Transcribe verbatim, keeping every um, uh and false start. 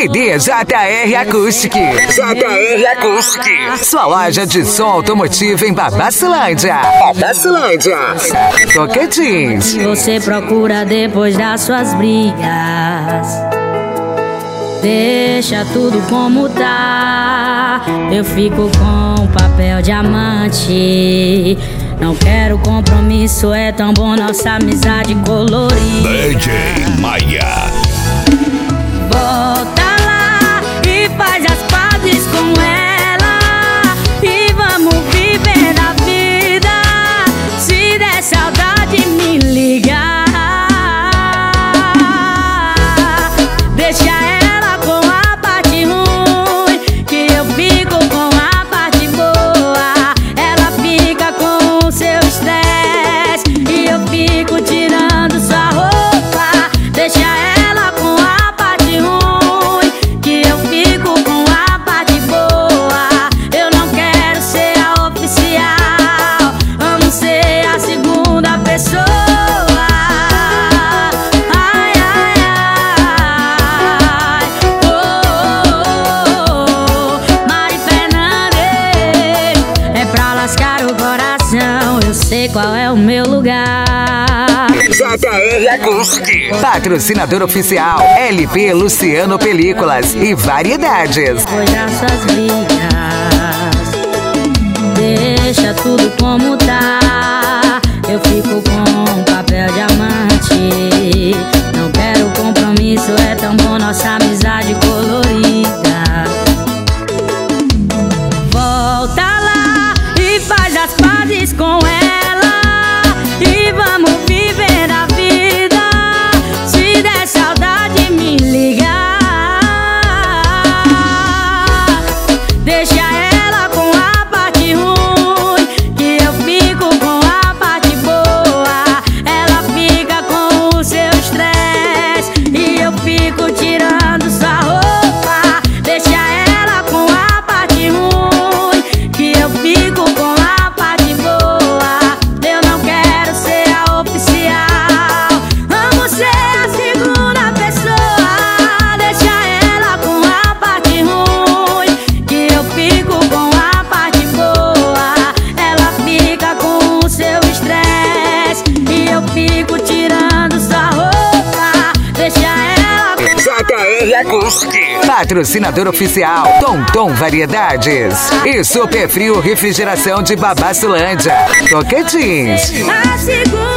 C D J R Acoustic. J R Acoustic. Sua loja de som automotivo em Babacilândia. Babacilândia. Tocantins. Você procura depois das suas brigas. Deixa tudo como tá. Eu fico com papel diamante. Não quero compromisso, é tão bom nossa amizade colorida. D J Maia. Volta lá e faz as pazes com ela. E vamos viver a vida. Se der saudade, me liga. Deixa ela com a parte ruim, que eu fico com a parte boa. Ela fica com o seu estresse e eu fico tirando sua roupa. Deixa ela com a parte ruim, que eu fico com a parte boa. Eu não quero ser a oficial, amo ser a segunda pessoa. Ai, ai, ai. Oh, oh, oh. Mari Fernandes, é pra lascar o coração. Eu sei qual é o meu lugar. J R Acoustic. Patrocinador oficial L P Luciano Películas e Variedades. Depois das suas brigas, deixa tudo como tá. Eu fico com papel diamante. Não quero compromisso, é tão bom nossa amizade colorida. Volta lá e faz as pazes com ela. E vamos viver a vida. Se der saudade, me liga. Deixa ela com a parte ruim, que eu fico com a parte boa. Ela fica com o seu estresse e eu fico tirando sua roupa. Deixa ela com a parte ruim, que eu fico com a parte boa. Eu não quero ser a oficial, amo ser a segunda pessoa. Deixa ela com a parte ruim, que eu fico com a parte boa. Ela fica com o seu estresse e eu fico tirando sua roupa. Deixa ela com J R Acoustic. Patrocinador oficial Tom Tom Variedades e Super Frio Refrigeração de Babacilândia. Tocantins. a segunda.